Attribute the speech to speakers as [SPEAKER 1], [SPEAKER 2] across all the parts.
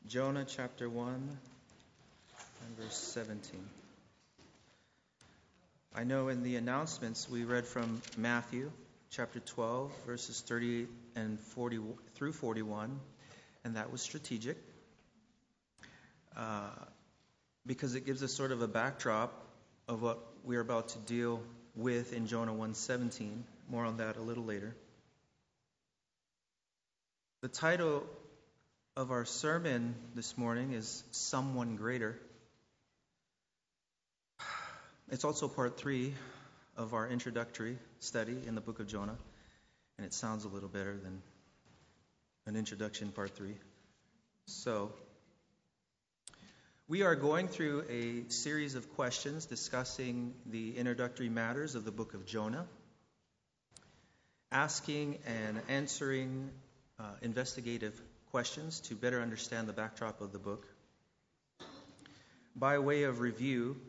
[SPEAKER 1] Jonah chapter 1 and verse 17. I know in the announcements we read from Matthew chapter 12, verses 38 and 40 through 41, and that was strategic because it gives us sort of a backdrop of what we're about to deal with in Jonah 1:17. More on that a little later. The title of our sermon this morning is Someone Greater. It's also part 3 of our introductory study in the book of Jonah, and it sounds a little better than an introduction part 3. So, we are going through a series of questions discussing the introductory matters of the book of Jonah, asking and answering investigative questions to better understand the backdrop of the book. By way of review,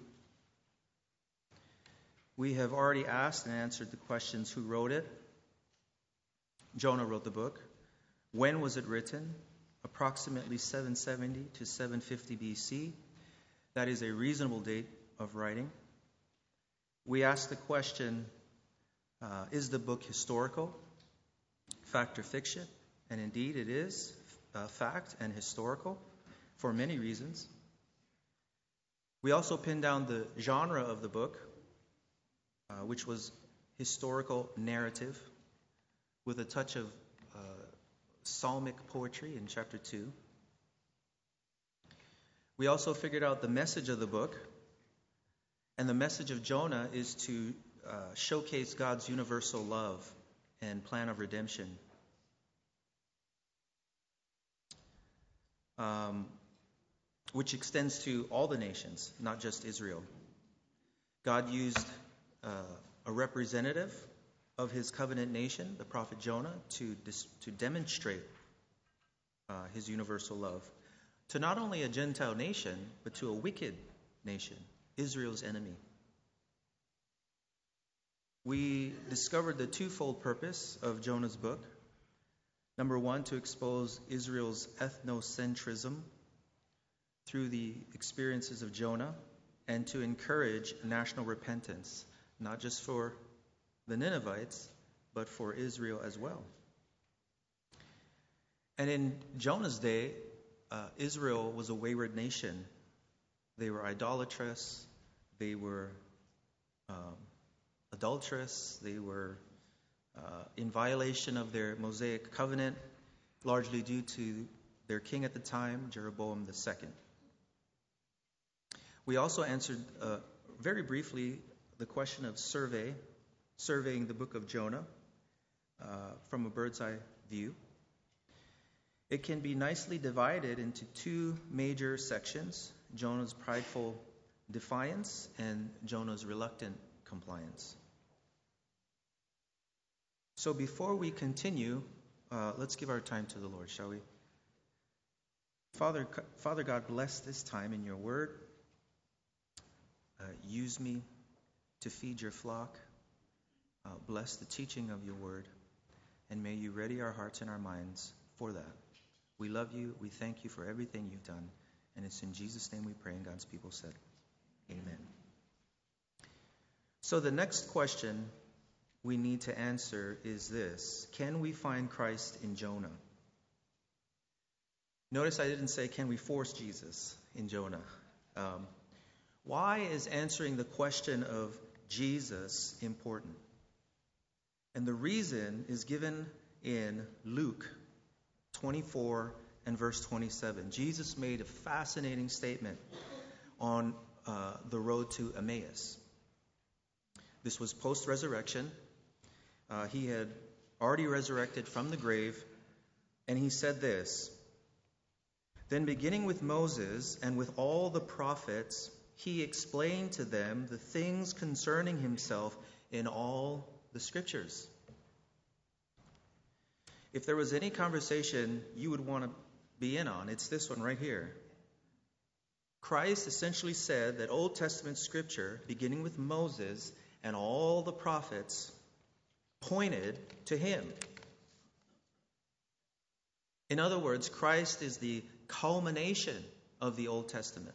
[SPEAKER 1] we have already asked and answered the questions: who wrote it? Jonah wrote the book. When was it written? Approximately 770 to 750 BC. That is a reasonable date of writing. We asked the question, is the book historical, fact or fiction? And indeed it is fact and historical for many reasons. We also pinned down the genre of the book, which was historical narrative with a touch of psalmic poetry in chapter 2. We also figured out the message of the book, and the message of Jonah is to showcase God's universal love and plan of redemption. Which extends to all the nations, not just Israel. God used a representative of his covenant nation, the prophet Jonah, to demonstrate his universal love to not only a Gentile nation, but to a wicked nation, Israel's enemy. We discovered the twofold purpose of Jonah's book. Number one, to expose Israel's ethnocentrism through the experiences of Jonah, and to encourage national repentance, not just for the Ninevites, but for Israel as well. And in Jonah's day, Israel was a wayward nation. They were idolatrous, they were adulterous, they were in violation of their Mosaic covenant, largely due to their king at the time, Jeroboam II. We also answered very briefly the question of surveying the book of Jonah from a bird's eye view. It can be nicely divided into two major sections: Jonah's prideful defiance and Jonah's reluctant compliance. So before we continue, let's give our time to the Lord, shall we? Father God, bless this time in your word. Use me to feed your flock. Bless the teaching of your word. And may you ready our hearts and our minds for that. We love you. We thank you for everything you've done. And it's in Jesus' name we pray, and God's people said, amen. So the next question we need to answer is this: can we find Christ in Jonah? Notice I didn't say, can we force Jesus in Jonah? Why is answering the question of Jesus important? And the reason is given in Luke 24 and verse 27. Jesus made a fascinating statement on the road to Emmaus. This was post-resurrection. He had already resurrected from the grave, and he said this: "Then beginning with Moses and with all the prophets, he explained to them the things concerning himself in all the scriptures." If there was any conversation you would want to be in on, it's this one right here. Christ essentially said that Old Testament scripture, beginning with Moses and all the prophets, pointed to him. In other words, Christ is the culmination of the Old Testament.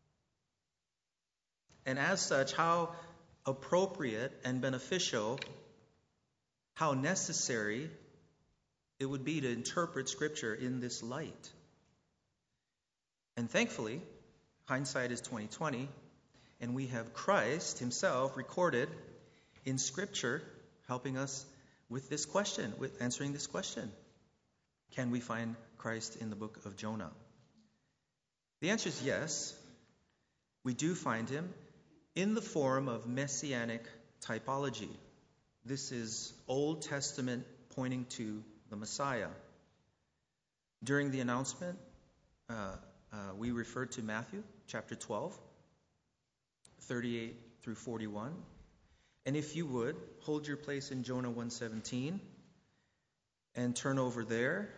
[SPEAKER 1] And as such, how appropriate and beneficial, how necessary it would be to interpret Scripture in this light. And thankfully, hindsight is 20/20, and we have Christ himself recorded in Scripture helping us with this question, with answering this question. Can we find Christ in the book of Jonah? The answer is yes. We do find him in the form of messianic typology. This is Old Testament pointing to the Messiah. During the announcement, we referred to Matthew chapter 12, 38 through 41. And if you would, hold your place in Jonah 1:17 and turn over there.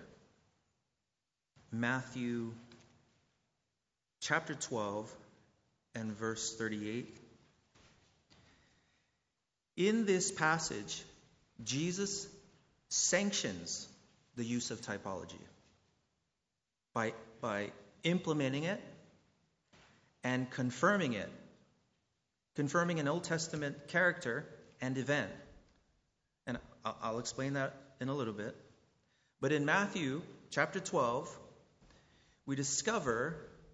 [SPEAKER 1] Matthew chapter 12 and verse 38. In this passage, Jesus sanctions the use of typology by implementing it and confirming it, confirming an Old Testament character and event. And I'll explain that in a little bit. But in Matthew chapter 12, we discover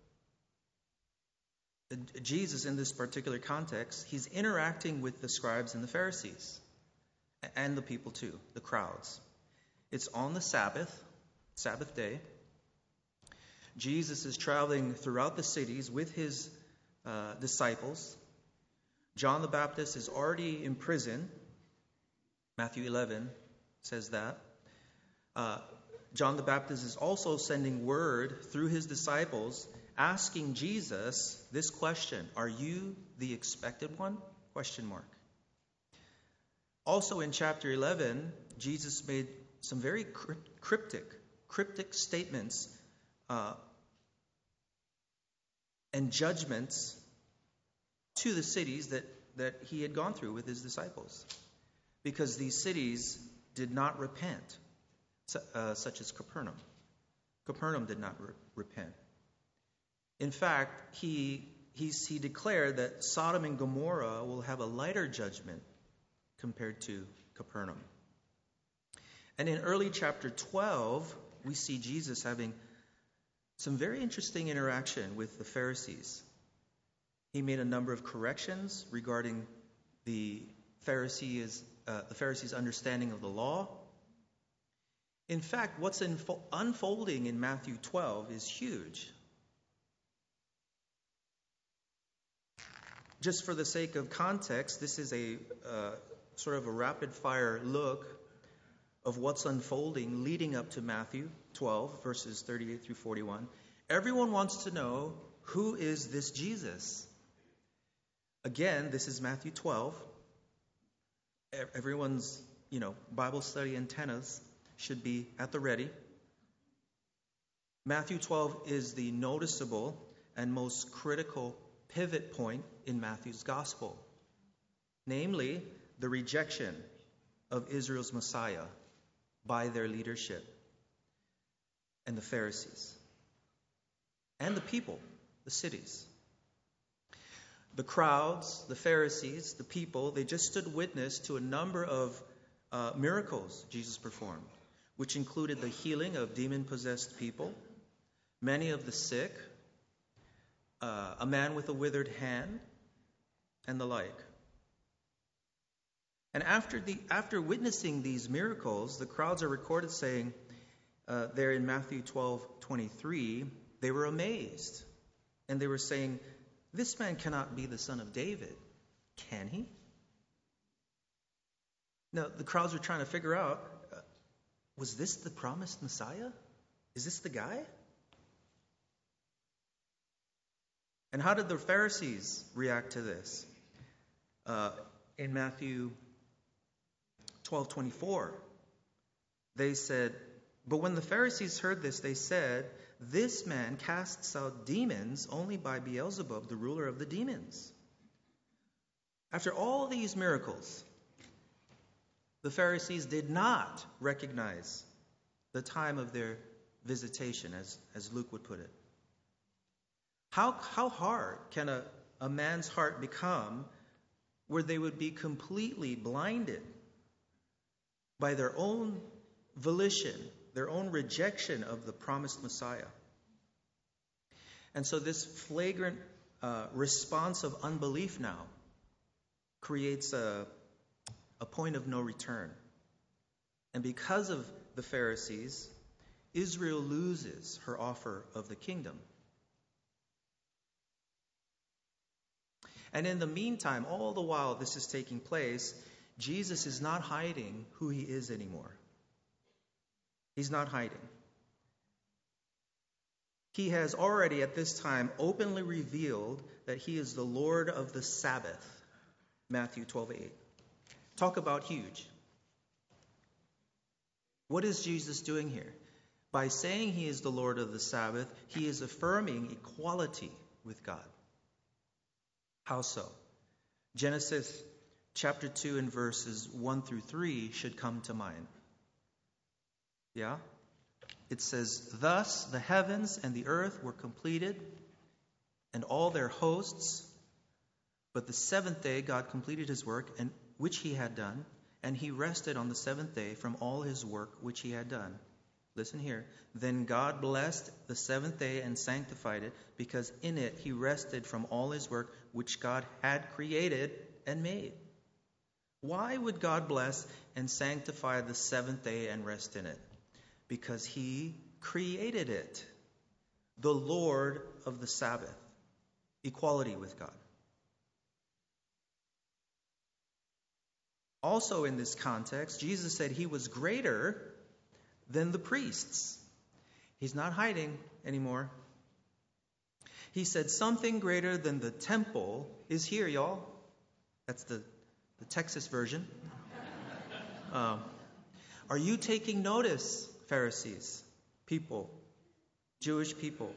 [SPEAKER 1] Jesus in this particular context, he's interacting with the scribes and the Pharisees and the people too, the crowds. It's on the Sabbath day. Jesus is traveling throughout the cities with his disciples. John the Baptist is already in prison. Matthew 11 says that. John the Baptist is also sending word through his disciples asking Jesus this question: are you the expected one? ? Also in chapter 11, Jesus made some very cryptic statements and judgments to the cities that he had gone through with his disciples, because these cities did not repent, such as Capernaum. Capernaum did not repent. In fact, he declared that Sodom and Gomorrah will have a lighter judgment compared to Capernaum. And in early chapter 12, we see Jesus having some very interesting interaction with the Pharisees. He made a number of corrections regarding the Pharisees' understanding of the law. In fact, what's unfolding in Matthew 12 is huge. Just for the sake of context, this is a sort of a rapid-fire look of what's unfolding leading up to Matthew 12, verses 38 through 41. Everyone wants to know, who is this Jesus? Again, this is Matthew 12. Everyone's, Bible study antennas should be at the ready. Matthew 12 is the noticeable and most critical pivot point in Matthew's gospel, namely the rejection of Israel's Messiah by their leadership and the Pharisees and the people, the cities. The crowds, the Pharisees, the people, they just stood witness to a number of miracles Jesus performed, which included the healing of demon-possessed people, many of the sick, a man with a withered hand, and the like. And after witnessing these miracles, the crowds are recorded saying, there in Matthew 12:23, they were amazed. And they were saying, this man cannot be the son of David, can he? Now, the crowds were trying to figure out, was this the promised Messiah? Is this the guy? And how did the Pharisees react to this? In Matthew 12:24, they said, but when the Pharisees heard this, they said, this man casts out demons only by Beelzebub, the ruler of the demons. After all these miracles, the Pharisees did not recognize the time of their visitation, as Luke would put it. How hard can a man's heart become where they would be completely blinded by their own volition, their own rejection of the promised Messiah? And so this flagrant response of unbelief now creates a point of no return. And because of the Pharisees, Israel loses her offer of the kingdom. And in the meantime, all the while this is taking place, Jesus is not hiding who he is anymore. He's not hiding. He has already at this time openly revealed that he is the Lord of the Sabbath. Matthew 12:8. Talk about huge. What is Jesus doing here? By saying he is the Lord of the Sabbath, he is affirming equality with God. How so? Genesis chapter 2 and verses 1 through 3 should come to mind. Yeah? It says, "Thus the heavens and the earth were completed, and all their hosts. But the seventh day God completed his work, and which he had done, and he rested on the seventh day from all his work which he had done." Listen here. "Then God blessed the seventh day and sanctified it, because in it he rested from all his work which God had created and made." Why would God bless and sanctify the seventh day and rest in it? Because he created it. The Lord of the Sabbath. Equality with God. Also in this context, Jesus said he was greater than the priests. He's not hiding anymore. He said something greater than the temple is here, y'all. That's the Texas version. Are you taking notice, Pharisees, people, Jewish people?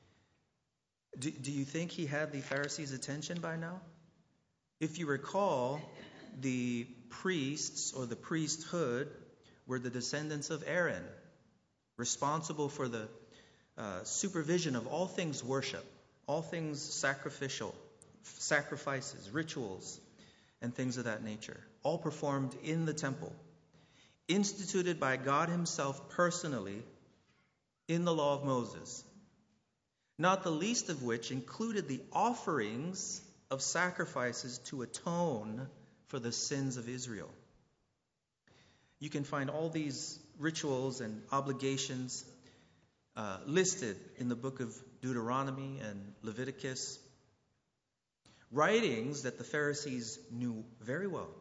[SPEAKER 1] Do you think he had the Pharisees' attention by now? If you recall, the priests or the priesthood were the descendants of Aaron, responsible for the supervision of all things worship, all things sacrificial, sacrifices, rituals, and things of that nature, all performed in the temple, instituted by God himself personally in the law of Moses, not the least of which included the offerings of sacrifices to atone for the sins of Israel. You can find all these rituals and obligations listed in the book of Deuteronomy and Leviticus, writings that the Pharisees knew very well.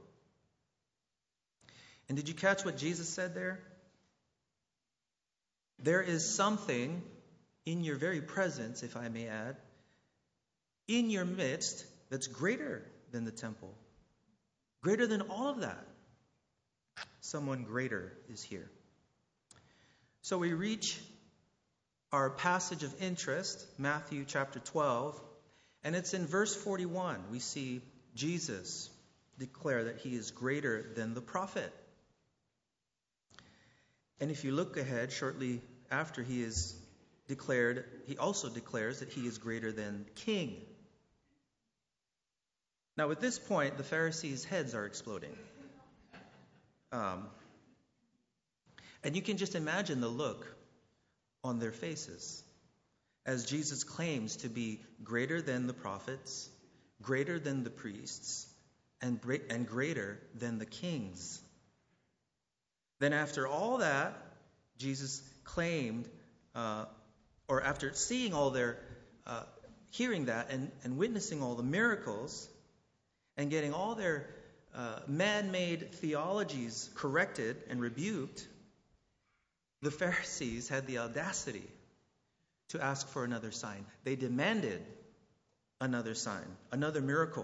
[SPEAKER 1] And did you catch what Jesus said there? There is something in your very presence, if I may add, in your midst that's greater than the temple, greater than all of that. Someone greater is here. So we reach our passage of interest, Matthew chapter 12, and it's in verse 41. We see Jesus declare that he is greater than the prophet. And if you look ahead, shortly after he is declared, he also declares that he is greater than king. Now, at this point, the Pharisees' heads are exploding. And you can just imagine the look on their faces as Jesus claims to be greater than the prophets, greater than the priests, and greater than the kings. Then after all that, Jesus claimed, or after seeing all their, hearing that and witnessing all the miracles, and getting all their man-made theologies corrected and rebuked, the Pharisees had the audacity to ask for another sign. They demanded another sign, another miracle,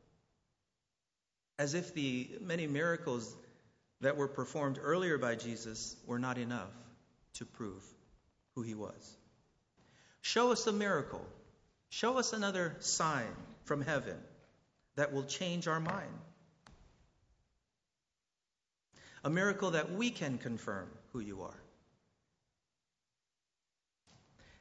[SPEAKER 1] as if the many miracles that were performed earlier by Jesus were not enough to prove who he was. Show us a miracle. Show us another sign from heaven that will change our mind. A miracle that we can confirm who you are.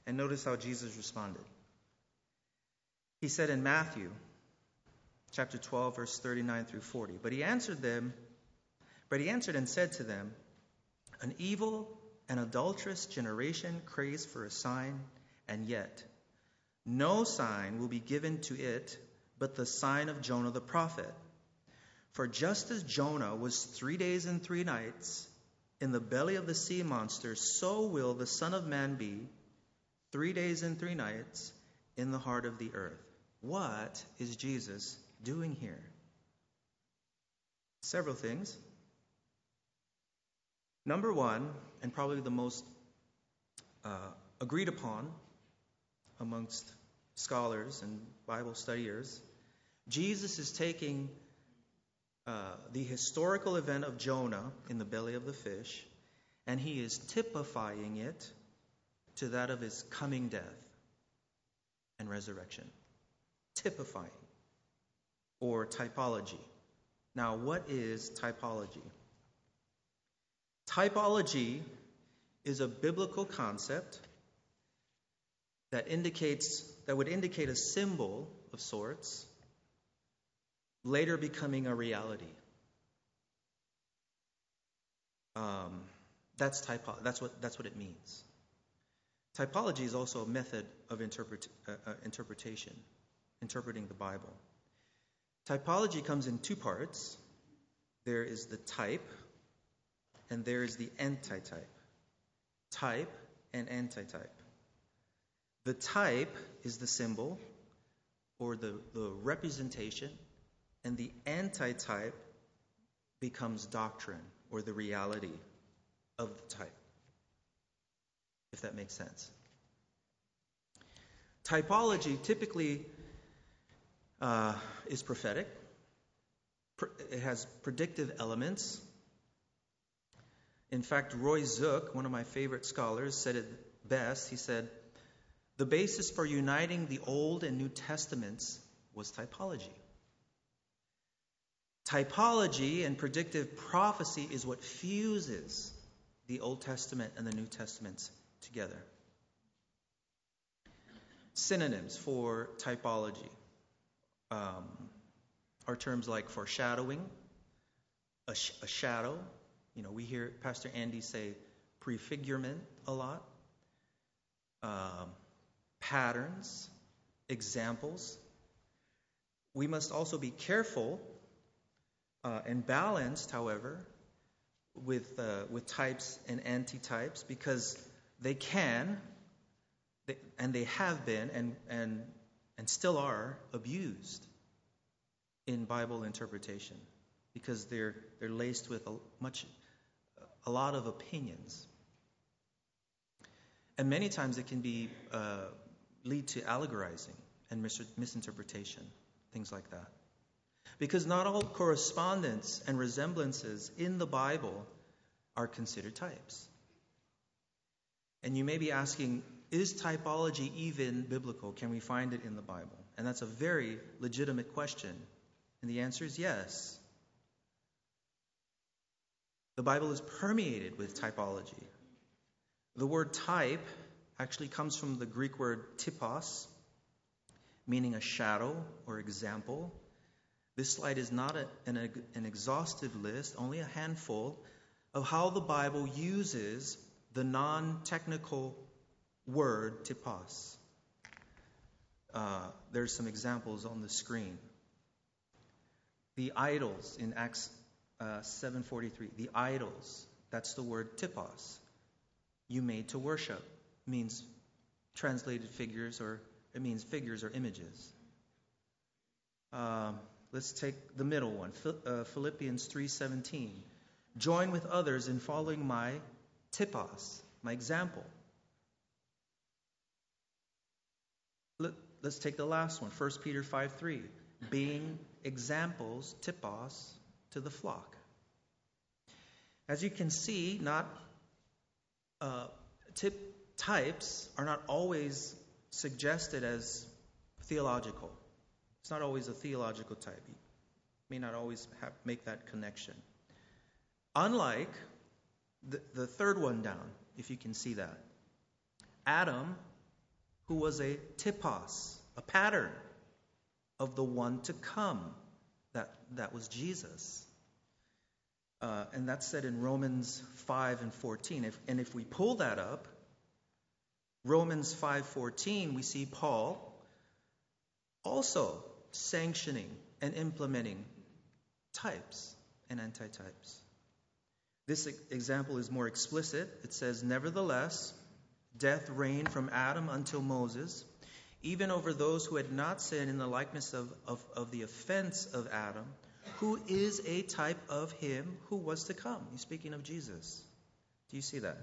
[SPEAKER 1] And notice how Jesus responded. He said in Matthew chapter 12, verse 39 through 40, But he answered and said to them, An evil and adulterous generation craves for a sign, and yet no sign will be given to it but the sign of Jonah the prophet. For just as Jonah was 3 days and 3 nights in the belly of the sea monster, so will the Son of Man be 3 days and 3 nights in the heart of the earth. What is Jesus doing here? Several things. Number one, and probably the most agreed upon amongst scholars and Bible studiers, Jesus is taking the historical event of Jonah in the belly of the fish, and he is typifying it to that of his coming death and resurrection. Typifying, or typology. Now, what is typology? Typology is a biblical concept that would indicate a symbol of sorts, later becoming a reality. That's what it means. Typology is also a method of interpretation, interpreting the Bible. Typology comes in two parts. There is the type, and there is the antitype. Type and antitype. The type is the symbol, or the representation, and the antitype becomes doctrine, or the reality of the type, if that makes sense. Typology typically is prophetic. It has predictive elements. In fact, Roy Zook, one of my favorite scholars, said it best. He said, the basis for uniting the Old and New Testaments was typology. Typology and predictive prophecy is what fuses the Old Testament and the New Testaments together. Synonyms for typology are terms like foreshadowing, a shadow. We hear Pastor Andy say prefigurement a lot. Patterns, examples. We must also be careful and balanced, however, with types and antitypes, because they have been and still are abused in Bible interpretation, because they're laced with a lot of opinions, and many times it can be lead to allegorizing and misinterpretation, things like that. Because not all correspondence and resemblances in the Bible are considered types. And you may be asking, is typology even biblical? Can we find it in the Bible? And that's a very legitimate question. And the answer is yes. The Bible is permeated with typology. The word type actually comes from the Greek word typos, meaning a shadow or example. This slide is not an exhaustive list, only a handful of how the Bible uses the non-technical word typos. There's some examples on the screen. The idols in Acts 7:43. The idols, that's the word typos. You made to worship means translated figures, or it means figures or images. Let's take the middle one, Philippians 3:17. Join with others in following my typos, my example. Let's take the last one, 1 Peter 5:3. Being examples, typos, to the flock. As you can see, types are not always suggested as theological. It's not always a theological type. You may not always make that connection. Unlike the third one down, if you can see that. Adam who was a typos, a pattern of the one to come. That was Jesus. And that's said in Romans 5 and 14. If we pull that up, Romans 5:14, we see Paul also sanctioning and implementing types and antitypes. This example is more explicit. It says, "Nevertheless, death reigned from Adam until Moses, even over those who had not sinned in the likeness of the offense of Adam, who is a type of him who was to come." He's speaking of Jesus. Do you see that?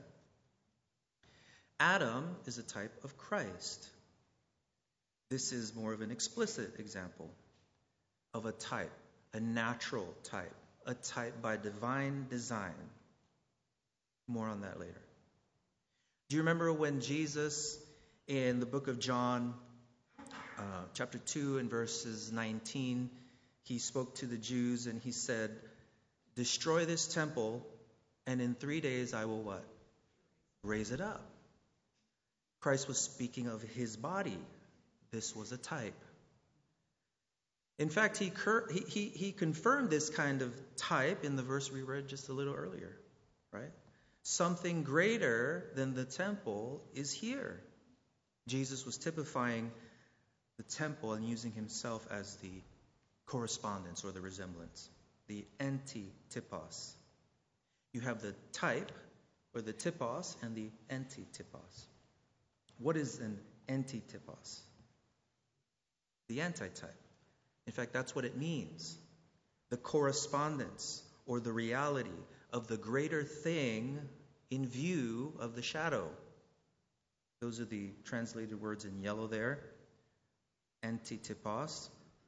[SPEAKER 1] Adam is a type of Christ. This is more of an explicit example of a type, a natural type, a type by divine design. More on that later. Do you remember when Jesus, in the book of John, chapter 2 and verses 19, he spoke to the Jews and he said, "Destroy this temple, and in 3 days I will" what? Raise it up. Christ was speaking of his body. This was a type. In fact, he confirmed this kind of type in the verse we read just a little earlier, right? Something greater than the temple is here. Jesus was typifying the temple and using himself as the correspondence or the resemblance, the antitypos. You have the type or the typos and the antitypos. What is an antitypos? The antitype. In fact, that's what it means. The correspondence or the reality of the greater thing in view of the shadow. Those are the translated words in yellow there. Antitypos.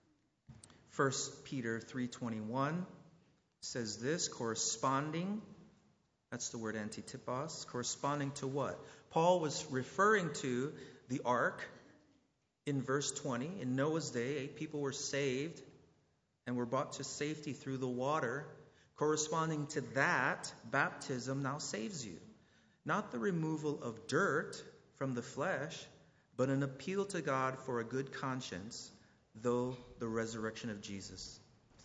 [SPEAKER 1] 1 Peter 3:21 says this, corresponding. That's the word antitypos. Corresponding to what? Paul was referring to the ark in verse 20. In Noah's day, 8 people were saved and were brought to safety through the water. Corresponding to that, baptism now saves you. Not the removal of dirt from the flesh, but an appeal to God for a good conscience, through the resurrection of Jesus,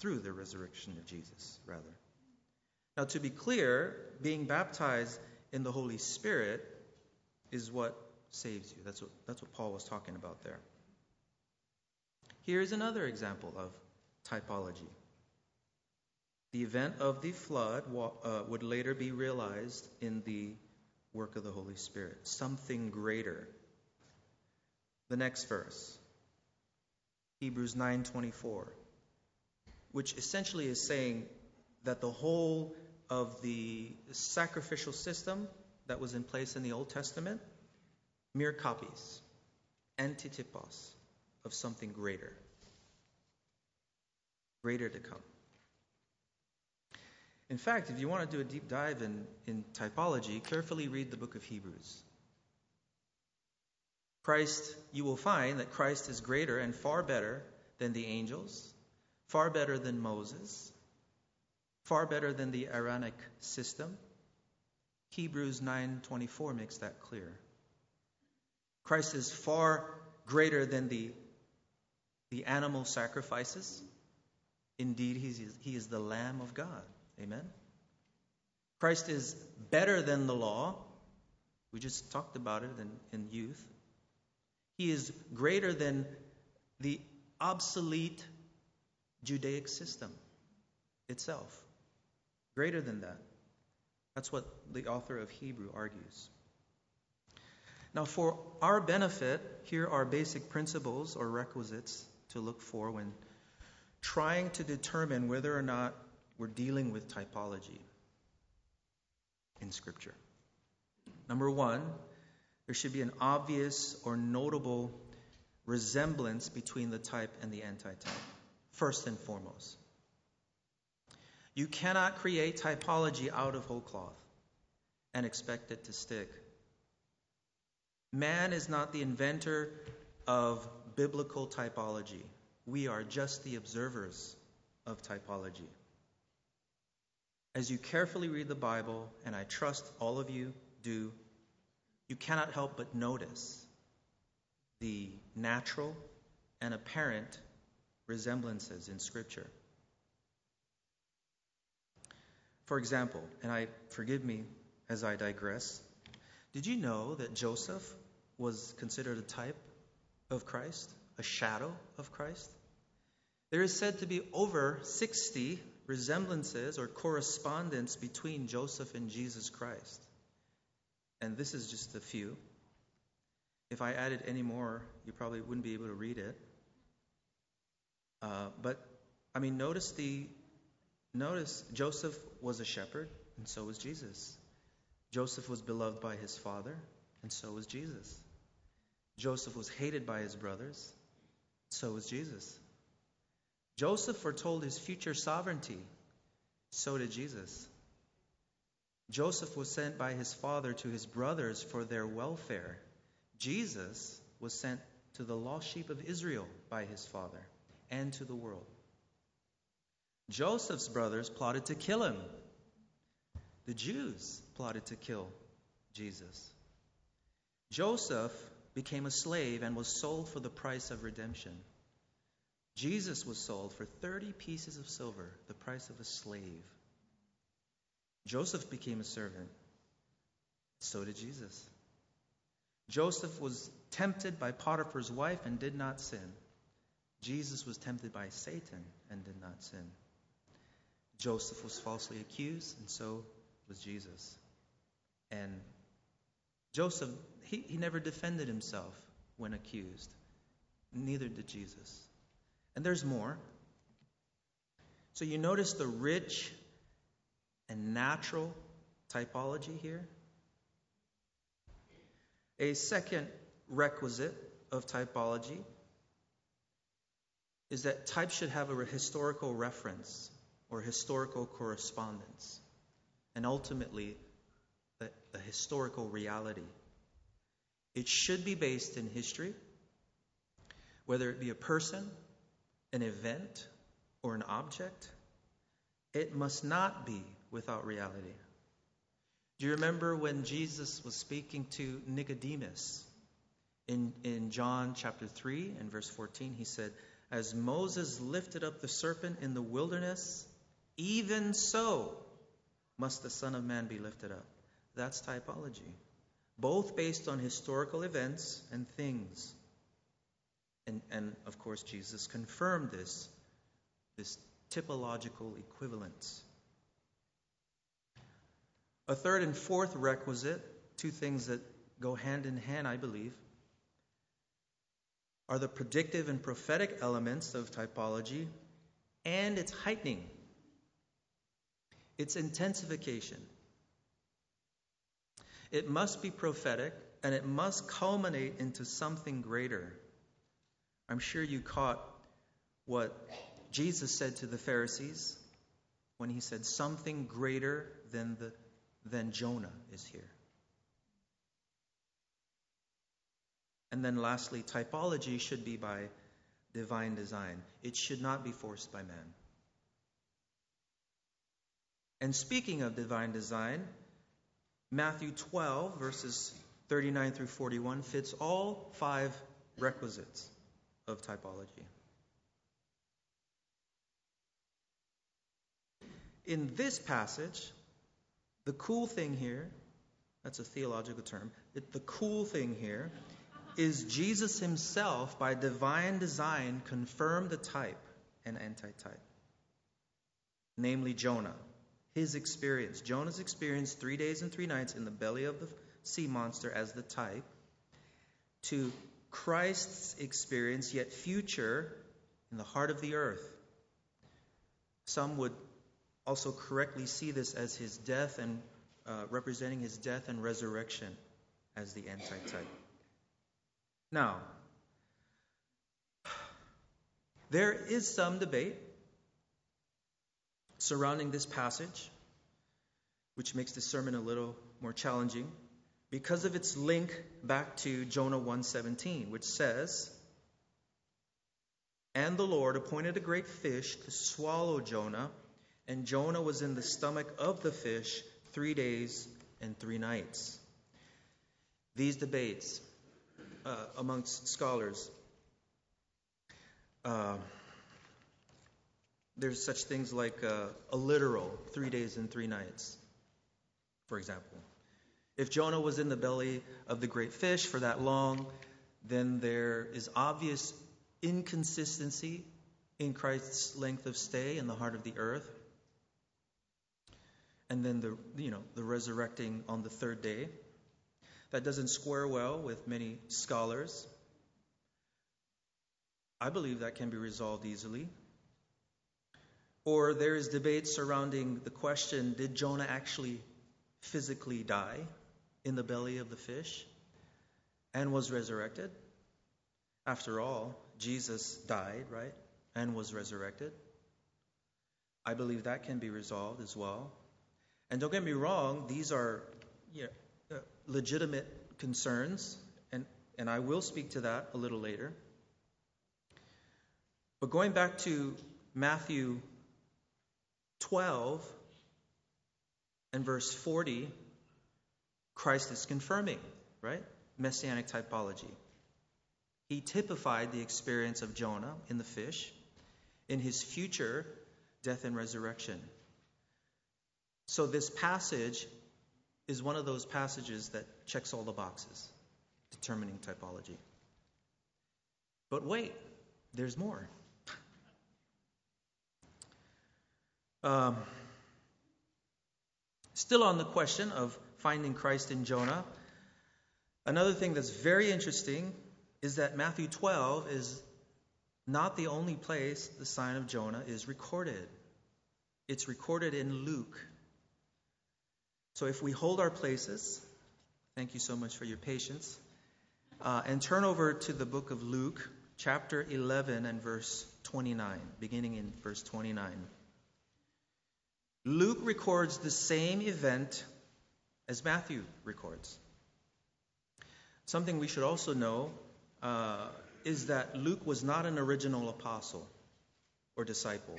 [SPEAKER 1] rather. Now, to be clear, being baptized in the Holy Spirit is what saves you. That's what Paul was talking about there. Here's another example of typology. The event of the flood would later be realized in the work of the Holy Spirit. Something greater. The next verse, Hebrews 9:24, which essentially is saying that the whole of the sacrificial system that was in place in the Old Testament, mere copies, antitypos of something greater to come. In fact, if you want to do a deep dive in typology, carefully read the book of Hebrews. You will find that Christ is greater and far better than the angels, far better than Moses, far better than the Aaronic system. Hebrews 9:24 makes that clear. Christ is far greater than the animal sacrifices. Indeed, he is the Lamb of God. Amen. Christ is better than the law. We just talked about it in youth. He is greater than the obsolete Judaic system itself. Greater than that. That's what the author of Hebrew argues. Now, for our benefit, here are basic principles or requisites to look for when trying to determine whether or not we're dealing with typology in Scripture. Number one, there should be an obvious or notable resemblance between the type and the antitype, first and foremost. You cannot create typology out of whole cloth and expect it to stick. Man is not the inventor of biblical typology. We are just the observers of typology. As you carefully read the Bible, and I trust all of you do, you cannot help but notice the natural and apparent resemblances in Scripture. For example, and forgive me as I digress, did you know that Joseph was considered a type of Christ, a shadow of Christ? There is said to be over 60 resemblances or correspondence between Joseph and Jesus Christ. And this is just a few. If I added any more, you probably wouldn't be able to read it. Notice Joseph was a shepherd, and so was Jesus. Joseph was beloved by his father, and so was Jesus. Joseph was hated by his brothers, so was Jesus. Joseph foretold his future sovereignty, so did Jesus. Joseph was sent by his father to his brothers for their welfare. Jesus was sent to the lost sheep of Israel by his father and to the world. Joseph's brothers plotted to kill him. The Jews plotted to kill Jesus. Joseph became a slave and was sold for the price of redemption. Jesus was sold for 30 pieces of silver, the price of a slave. Joseph became a servant. So did Jesus. Joseph was tempted by Potiphar's wife and did not sin. Jesus was tempted by Satan and did not sin. Joseph was falsely accused, and so was Jesus. And Joseph, he never defended himself when accused. Neither did Jesus. And there's more. So you notice the rich and natural typology here. A second requisite of typology is that type should have a historical reference or historical correspondence, and ultimately the historical reality. It should be based in history, whether it be a person, an event, or an object. It must not be without reality. Do you remember when Jesus was speaking to Nicodemus in John chapter 3 and verse 14? He said, "As Moses lifted up the serpent in the wilderness, even so must the Son of Man be lifted up." That's typology, both based on historical events and things. And of course, Jesus confirmed this typological equivalence. A third and fourth requisite, two things that go hand in hand, I believe, are the predictive and prophetic elements of typology and its heightening, its intensification. It must be prophetic, and it must culminate into something greater. I'm sure you caught what Jesus said to the Pharisees when he said, "Something greater than Jonah is here." And then lastly, typology should be by divine design. It should not be forced by man. And speaking of divine design, Matthew 12, verses 39 through 41, fits all 5 requisites of typology. In this passage, the cool thing here, that's a theological term, the cool thing here is Jesus himself, by divine design, confirmed the type and antitype. Namely Jonah. His experience. Jonah's experience 3 days and 3 nights in the belly of the sea monster as the type, to Christ's experience, yet future, in the heart of the earth. Some would also correctly see this as his death and representing his death and resurrection as the antitype. Now, there is some debate surrounding this passage, which makes the sermon a little more challenging because of its link back to Jonah 1:17, which says, "And the Lord appointed a great fish to swallow Jonah, and Jonah was in the stomach of the fish 3 days and 3 nights." These debates, amongst scholars. There's such things like a literal 3 days and 3 nights, for example. If Jonah was in the belly of the great fish for that long, then there is obvious inconsistency in Christ's length of stay in the heart of the earth. And then the resurrecting on the 3rd day. That doesn't square well with many scholars. I believe that can be resolved easily. Or there is debate surrounding the question, did Jonah actually physically die in the belly of the fish and was resurrected? After all, Jesus died, right, and was resurrected. I believe that can be resolved as well. And don't get me wrong, these are legitimate concerns, and I will speak to that a little later. But going back to Matthew 12 and verse 40, Christ is confirming, right? Messianic typology. He typified the experience of Jonah in the fish in his future death and resurrection. So this passage is one of those passages that checks all the boxes, determining typology. But wait, there's more. Still on the question of finding Christ in Jonah, another thing that's very interesting is that Matthew 12 is not the only place the sign of Jonah is recorded. It's recorded in Luke. So if we hold our places, thank you so much for your patience, and turn over to the book of Luke, chapter 11 and verse 29, beginning in verse 29. Luke records the same event as Matthew records. Something we should also know is that Luke was not an original apostle or disciple.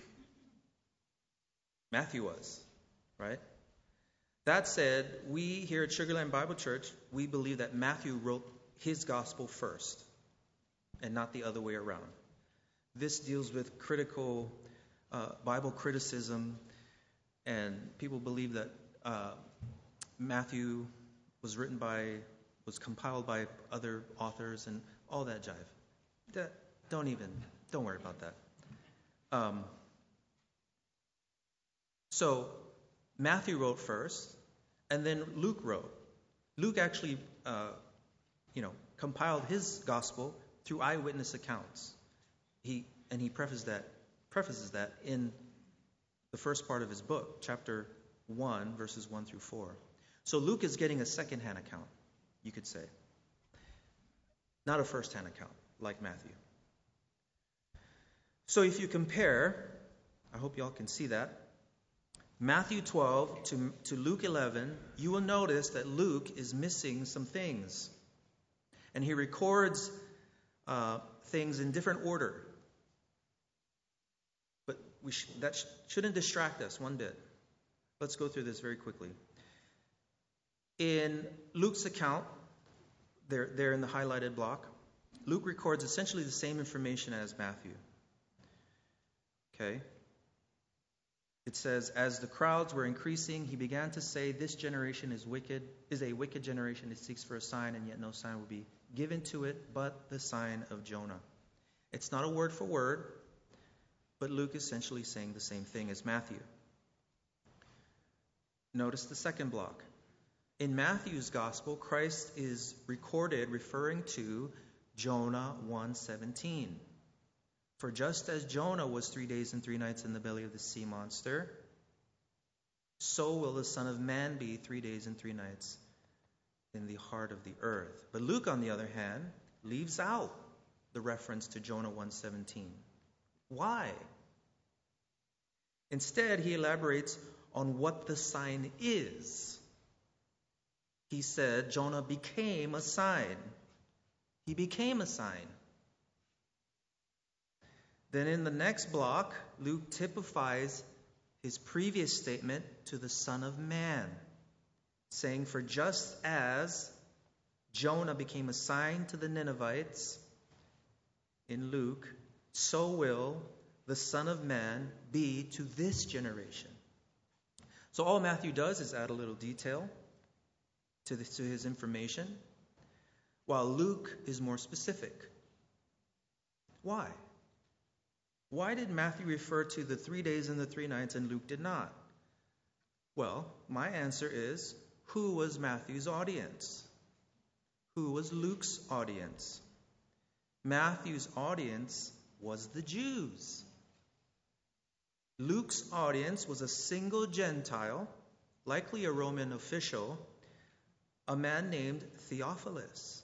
[SPEAKER 1] Matthew was, right? That said, we here at Sugarland Bible Church, we believe that Matthew wrote his gospel first and not the other way around. This deals with critical Bible criticism, and people believe that Matthew was compiled by other authors and all that jive. Don't worry about that. So Matthew wrote first, and then Luke wrote. Luke actually, compiled his gospel through eyewitness accounts. He prefaces that in the first part of his book, chapter 1, verses 1 through 4. So Luke is getting a second-hand account, you could say. Not a first-hand account, like Matthew. So if you compare, I hope you all can see that, Matthew 12 to Luke 11, you will notice that Luke is missing some things. And he records things in different order. But that shouldn't distract us one bit. Let's go through this very quickly. In Luke's account, there in the highlighted block, Luke records essentially the same information as Matthew. Okay? It says, as the crowds were increasing, he began to say, this generation is a wicked generation. It seeks for a sign, and yet no sign will be given to it but the sign of Jonah. It's not a word for word, but Luke is essentially saying the same thing as Matthew. Notice the second block. In Matthew's gospel, Christ is recorded referring to Jonah 1:17. For just as Jonah was 3 days and 3 nights in the belly of the sea monster, so will the Son of Man be 3 days and 3 nights in the heart of the earth. But Luke, on the other hand, leaves out the reference to Jonah 1:17. Why? Instead, he elaborates on what the sign is. He said Jonah became a sign. He became a sign. Then in the next block, Luke typifies his previous statement to the Son of Man, saying, for just as Jonah became a sign to the Ninevites in Luke, so will the Son of Man be to this generation. So all Matthew does is add a little detail to his information, while Luke is more specific. Why? Why did Matthew refer to the 3 days and the 3 nights and Luke did not? Well, my answer is, who was Matthew's audience? Who was Luke's audience? Matthew's audience was the Jews. Luke's audience was a single Gentile, likely a Roman official, a man named Theophilus.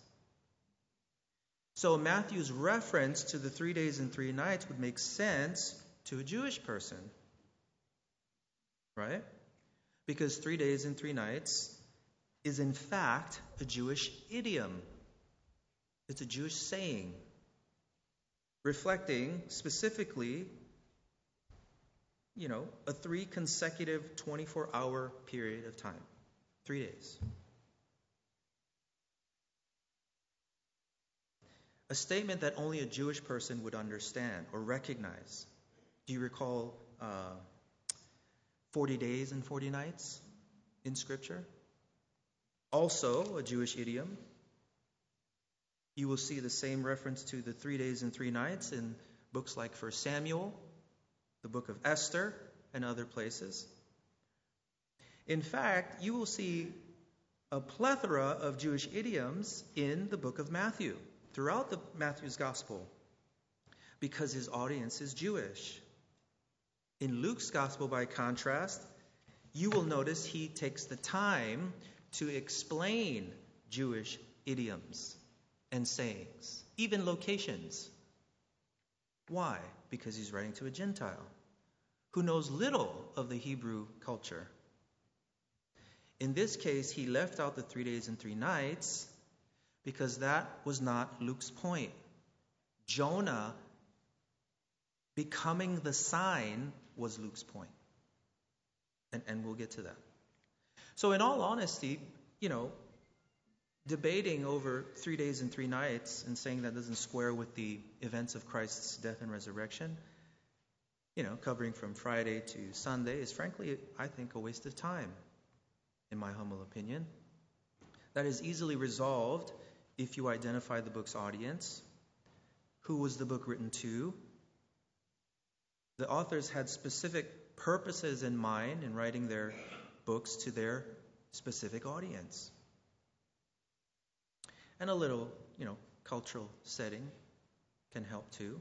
[SPEAKER 1] So Matthew's reference to the 3 days and 3 nights would make sense to a Jewish person, right? Because 3 days and 3 nights is in fact a Jewish idiom. It's a Jewish saying, reflecting specifically, a 3 consecutive 24-hour period of time. 3 days. A statement that only a Jewish person would understand or recognize. Do you recall 40 days and 40 nights in Scripture? Also a Jewish idiom. You will see the same reference to the 3 days and 3 nights in books like 1 Samuel, the book of Esther, and other places. In fact, you will see a plethora of Jewish idioms in the book of Matthew, throughout Matthew's gospel, because his audience is Jewish. In Luke's gospel, by contrast, you will notice he takes the time to explain Jewish idioms and sayings, even locations. Why? Because he's writing to a Gentile who knows little of the Hebrew culture. In this case, he left out the 3 days and 3 nights because that was not Luke's point. Jonah becoming the sign was Luke's point. And we'll get to that. So in all honesty, debating over 3 days and 3 nights and saying that doesn't square with the events of Christ's death and resurrection, covering from Friday to Sunday, is frankly, I think, a waste of time, in my humble opinion. That is easily resolved if you identify the book's audience. Who was the book written to? The authors had specific purposes in mind in writing their books to their specific audience. And a little, cultural setting can help too.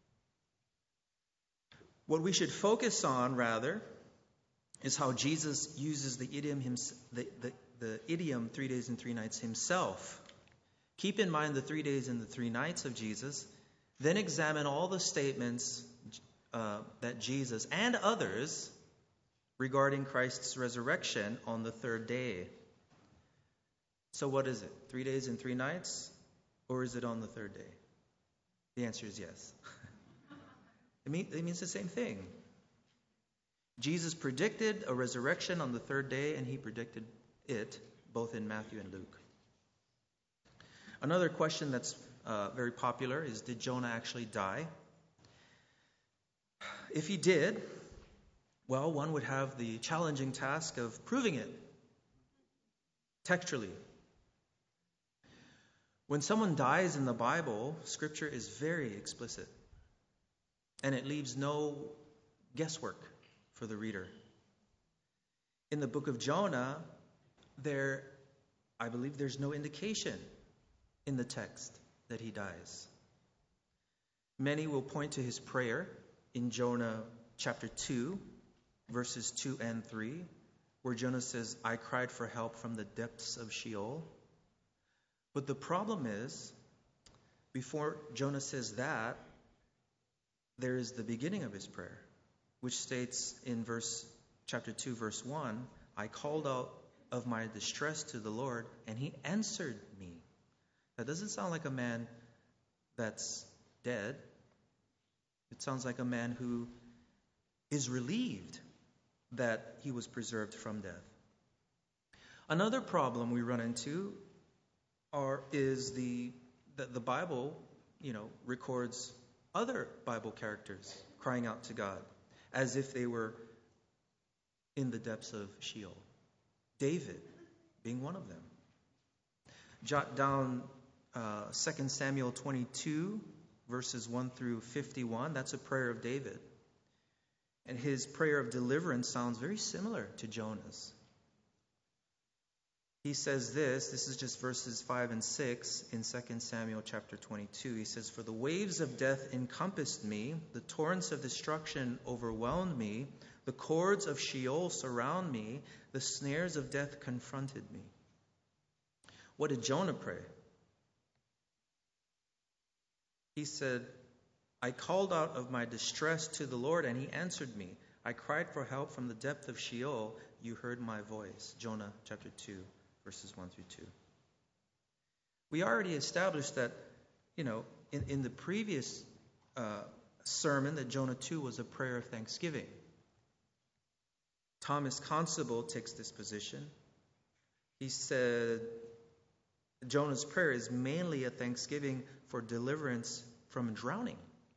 [SPEAKER 1] What we should focus on, rather, is how Jesus uses the idiom 3 days and 3 nights himself. Keep in mind the 3 days and the 3 nights of Jesus. Then examine all the statements that Jesus and others regarding Christ's resurrection on the 3rd day. So what is it? 3 days and 3 nights? Or is it on the 3rd day? The answer is yes. It means the same thing. Jesus predicted a resurrection on the 3rd day, and he predicted it both in Matthew and Luke. Another question that's very popular is, did Jonah actually die? If he did, well, one would have the challenging task of proving it textually. When someone dies in the Bible, Scripture is very explicit, and it leaves no guesswork for the reader. In the book of Jonah, I believe there's no indication in the text that he dies. Many will point to his prayer in Jonah chapter 2, verses 2 and 3, where Jonah says, "I cried for help from the depths of Sheol." But the problem is, before Jonah says that, there is the beginning of his prayer, which states in chapter 2, verse 1, "I called out of my distress to the Lord, and he answered me." That doesn't sound like a man that's dead. It sounds like a man who is relieved that he was preserved from death. Another problem we run into is the Bible, records other Bible characters crying out to God as if they were in the depths of Sheol. David being one of them. Jot down 2 Samuel 22, verses 1 through 51. That's a prayer of David. And his prayer of deliverance sounds very similar to Jonah's. He says this is just verses 5 and 6 in 2 Samuel chapter 22. He says, "For the waves of death encompassed me, the torrents of destruction overwhelmed me, the cords of Sheol surround me, the snares of death confronted me." What did Jonah pray? He said, "I called out of my distress to the Lord, and he answered me. I cried for help from the depth of Sheol. You heard my voice." Jonah chapter 2, verses 1 through 2. We already established that, in the previous sermon, that Jonah 2 was a prayer of thanksgiving. Thomas Constable takes this position. He said Jonah's prayer is mainly a thanksgiving for deliverance from drowning.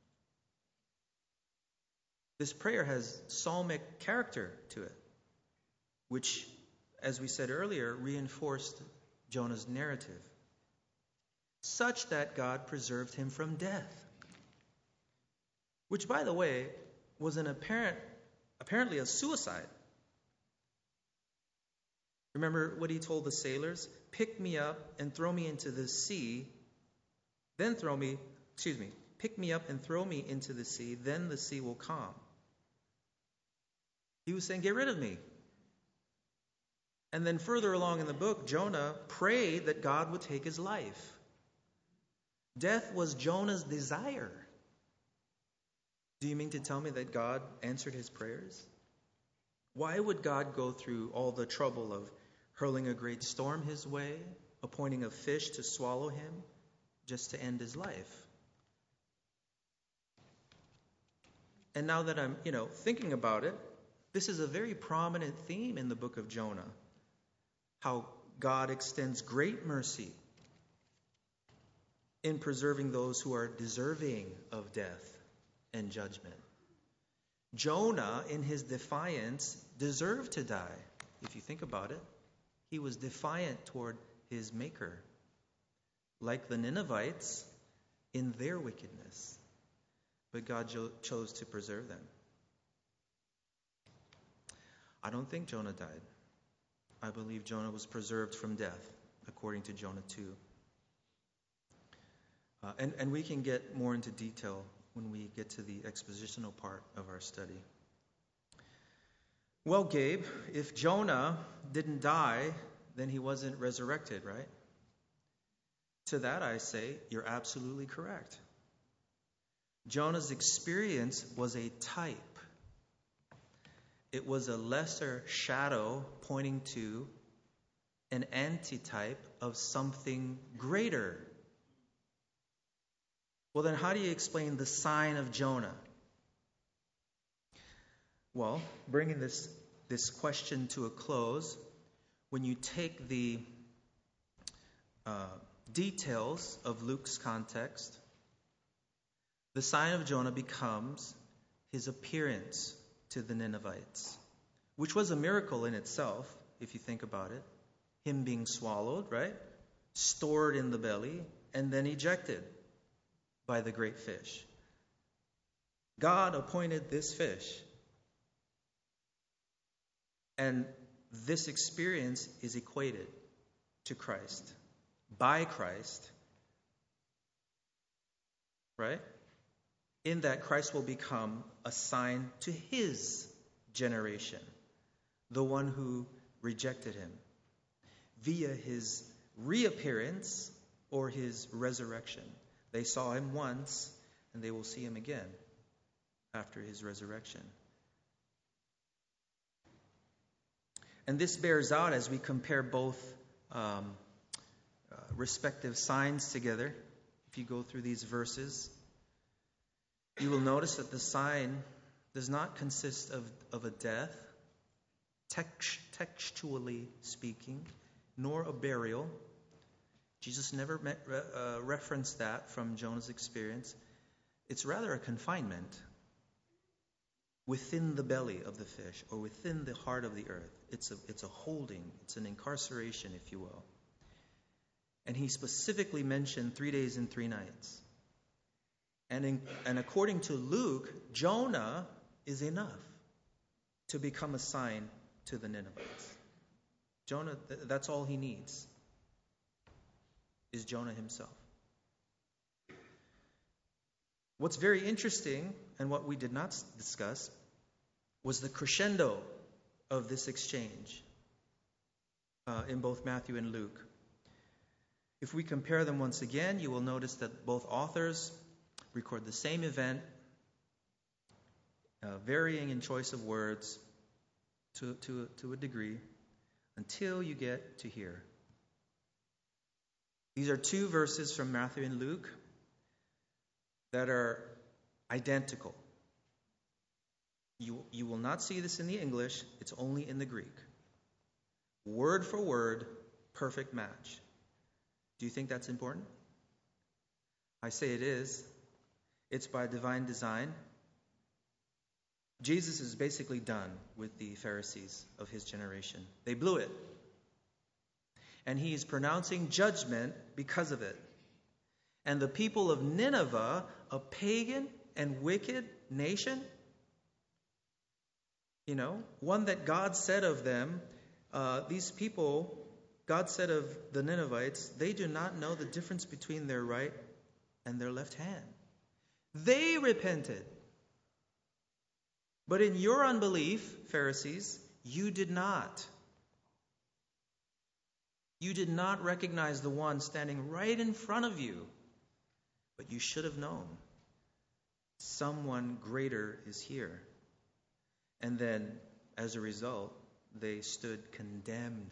[SPEAKER 1] This prayer has psalmic character to it, which, as we said earlier, reinforced Jonah's narrative, such that God preserved him from death. Which, by the way, was apparently a suicide. Remember what he told the sailors? "Pick me up and throw me into the sea, pick me up and throw me into the sea, then the sea will calm." He was saying, get rid of me. And then further along in the book, Jonah prayed that God would take his life. Death was Jonah's desire. Do you mean to tell me that God answered his prayers? Why would God go through all the trouble of hurling a great storm his way, appointing a fish to swallow him, just to end his life? And now that I'm, thinking about it, this is a very prominent theme in the book of Jonah. How God extends great mercy in preserving those who are deserving of death and judgment. Jonah, in his defiance, deserved to die. If you think about it, he was defiant toward his Maker, like the Ninevites in their wickedness. But God chose to preserve them. I don't think Jonah died. I believe Jonah was preserved from death, according to Jonah 2. And we can get more into detail when we get to the expositional part of our study. Well, Gabe, if Jonah didn't die, then he wasn't resurrected, right? To that I say, you're absolutely correct. Jonah's experience was a type. It was a lesser shadow pointing to an antitype of something greater. Well, then how do you explain the sign of Jonah? Well, bringing this question to a close, when you take the details of Luke's context, the sign of Jonah becomes his appearance to the Ninevites, which was a miracle in itself, if you think about it. Him being swallowed, right? Stored in the belly, and then ejected by the great fish. God appointed this fish. And this experience is equated to Christ, by Christ, right? In that Christ will become a sign to his generation, the one who rejected him, via his reappearance or his resurrection. They saw him once, and they will see him again after his resurrection. And this bears out as we compare both respective signs together. If you go through these verses, you will notice that the sign does not consist of a death, textually speaking, nor a burial. Jesus never referenced that from Jonah's experience. It's rather a confinement within the belly of the fish or within the heart of the earth. It's a holding. It's an incarceration, if you will. And he specifically mentioned 3 days and 3 nights. And according to Luke, Jonah is enough to become a sign to the Ninevites. Jonah, that's all he needs, is Jonah himself. What's very interesting, and what we did not discuss, was the crescendo of this exchange in both Matthew and Luke. If we compare them once again, you will notice that both authors record the same event, varying in choice of words to a degree, until you get to here. These are 2 verses from Matthew and Luke that are identical. You will not see this in the English. It's only in the Greek. Word for word, perfect match. Do you think that's important? I say it is. It's by divine design. Jesus is basically done with the Pharisees of his generation. They blew it. And he is pronouncing judgment because of it. And the people of Nineveh, a pagan and wicked nation, one that God said of them, these people, God said of the Ninevites, they do not know the difference between their right and their left hand. They repented. But in your unbelief, Pharisees, you did not. You did not recognize the one standing right in front of you. But you should have known. Someone greater is here. And then, as a result, they stood condemned.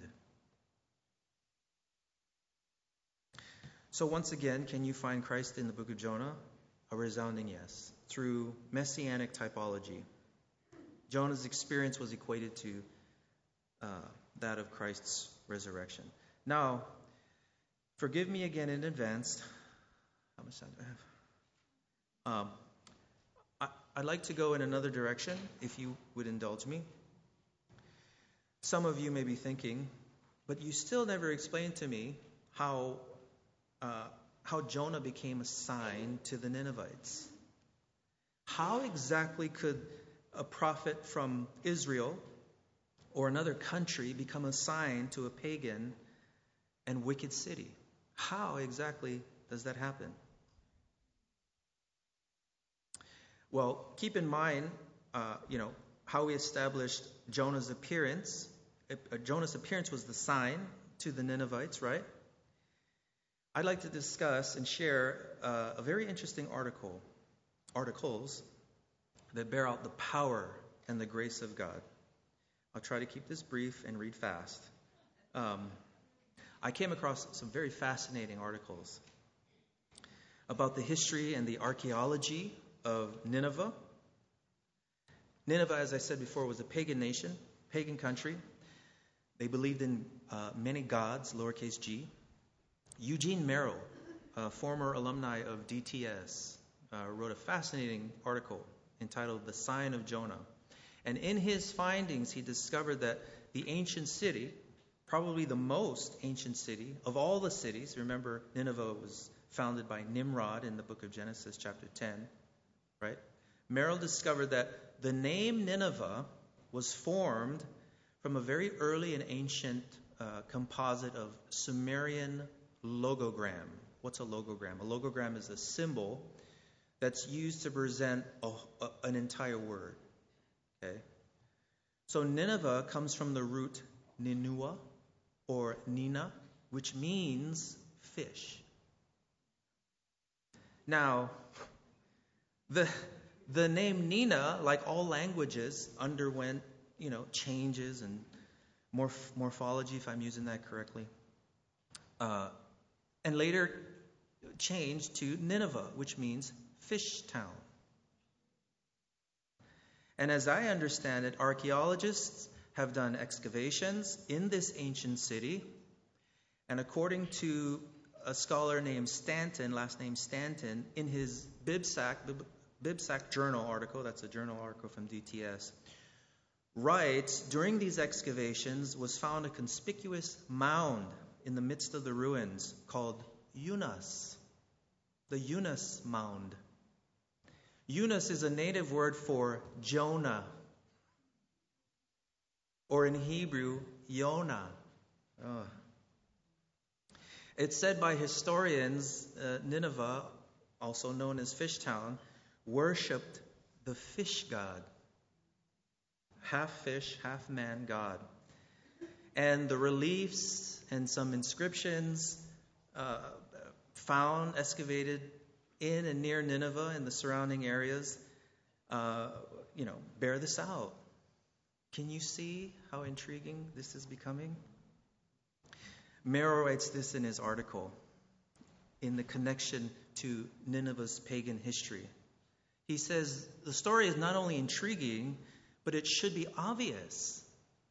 [SPEAKER 1] So once again, can you find Christ in the book of Jonah? A resounding yes. Through messianic typology. Jonah's experience was equated to that of Christ's resurrection. Now, forgive me again in advance. How much time do I have? I'd like to go in another direction, if you would indulge me. Some of you may be thinking, but you still never explained to me how Jonah became a sign to the Ninevites. How exactly could a prophet from Israel or another country become a sign to a pagan and wicked city? How exactly does that happen? Well, keep in mind, how we established Jonah's appearance. Jonah's appearance was the sign to the Ninevites, right? I'd like to discuss and share a very interesting articles that bear out the power and the grace of God. I'll try to keep this brief and read fast. I came across some very fascinating articles about the history and the archaeology of Nineveh. Nineveh, as I said before, was a pagan nation, pagan country. They believed in many gods, lowercase g. Eugene Merrill, a former alumni of DTS, wrote a fascinating article entitled The Sign of Jonah. And in his findings, he discovered that the ancient city, probably the most ancient city of all the cities, remember Nineveh was founded by Nimrod in the book of Genesis chapter 10, right? Merrill discovered that the name Nineveh was formed from a very early and ancient composite of Sumerian logogram. What's a logogram? A logogram is a symbol that's used to present an entire word. Okay? So Nineveh comes from the root Ninua or Nina, which means fish. Now, the name Nina, like all languages, underwent changes and morphology, if I'm using that correctly, and later changed to Nineveh, which means fish town. And as I understand it, archaeologists have done excavations in this ancient city, and according to a scholar named Stanton, last name Stanton, in his BibSac Journal article, that's a journal article from DTS, writes, during these excavations was found a conspicuous mound in the midst of the ruins called Yunus, the Yunus mound. Yunus is a native word for Jonah, or in Hebrew, Yonah. Oh. It's said by historians, Nineveh, also known as Fishtown, worshipped the fish god. Half fish, half man god. And the reliefs and some inscriptions found, excavated in and near Nineveh and the surrounding areas, bear this out. Can you see how intriguing this is becoming? Merrill writes this in his article in the connection to Nineveh's pagan history. He says, the story is not only intriguing, but it should be obvious.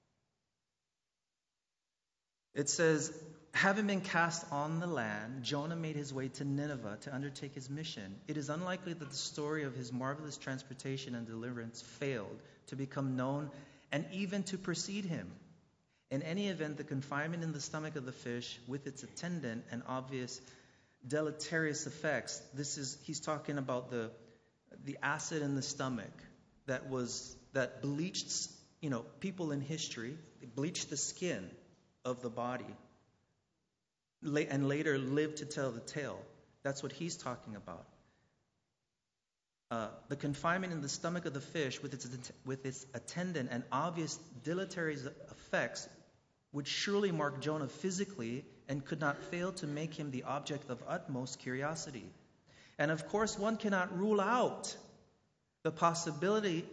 [SPEAKER 1] It says, having been cast on the land, Jonah made his way to Nineveh to undertake his mission. It is unlikely that the story of his marvelous transportation and deliverance failed to become known and even to precede him. In any event, the confinement in the stomach of the fish with its attendant and obvious deleterious effects, he's talking about the acid in the stomach that bleached, people in history, it bleached the skin of the body and later lived to tell the tale. That's what he's talking about. The confinement in the stomach of the fish with its attendant and obvious deleterious effects would surely mark Jonah physically and could not fail to make him the object of utmost curiosity. And of course, one cannot rule out the possibility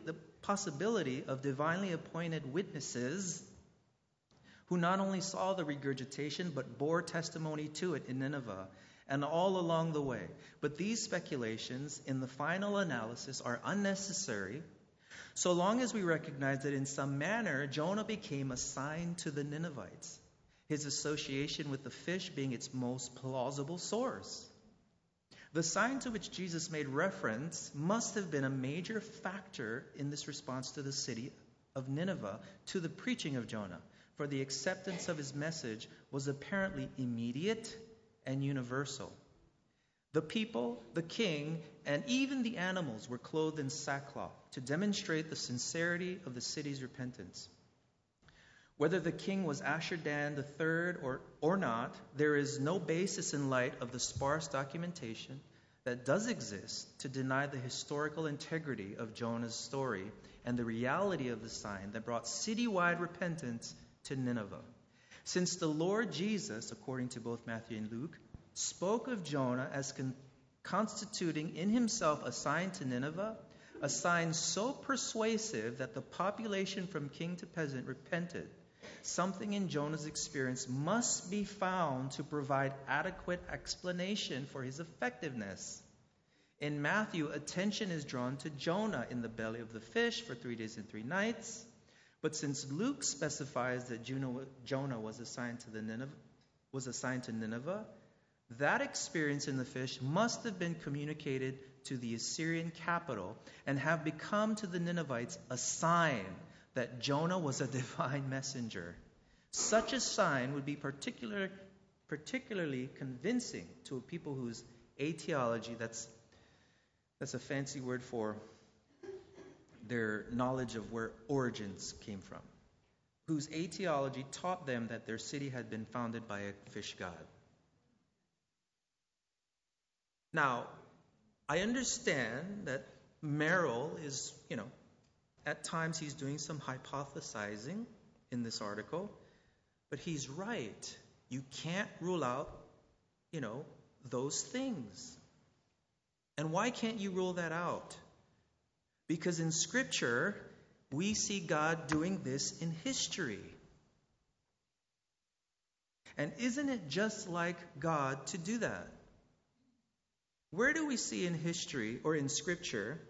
[SPEAKER 1] of divinely appointed witnesses who not only saw the regurgitation but bore testimony to it in Nineveh and all along the way. But these speculations in the final analysis are unnecessary so long as we recognize that in some manner Jonah became a sign to the Ninevites, his association with the fish being its most plausible source. The sign to which Jesus made reference must have been a major factor in this response to the city of Nineveh to the preaching of Jonah, for the acceptance of his message was apparently immediate and universal. The people, the king, and even the animals were clothed in sackcloth to demonstrate the sincerity of the city's repentance. Whether the king was Ashur-dan III or not, there is no basis in light of the sparse documentation that does exist to deny the historical integrity of Jonah's story and the reality of the sign that brought citywide repentance to Nineveh. Since the Lord Jesus, according to both Matthew and Luke, spoke of Jonah as constituting in himself a sign to Nineveh, a sign so persuasive that the population from king to peasant repented, something in Jonah's experience must be found to provide adequate explanation for his effectiveness. In Matthew, attention is drawn to Jonah in the belly of the fish for 3 days and 3 nights. But since Luke specifies that Jonah was assigned to Nineveh, that experience in the fish must have been communicated to the Assyrian capital and have become to the Ninevites a sign that Jonah was a divine messenger. Such a sign would be particularly convincing to a people whose etiology, that's a fancy word for their knowledge of where origins came from, whose etiology taught them that their city had been founded by a fish god. Now, I understand that Merrill is, at times he's doing some hypothesizing in this article, but he's right. You can't rule out, those things. And why can't you rule that out? Because in Scripture, we see God doing this in history. And isn't it just like God to do that? Where do we see in history or in Scripture,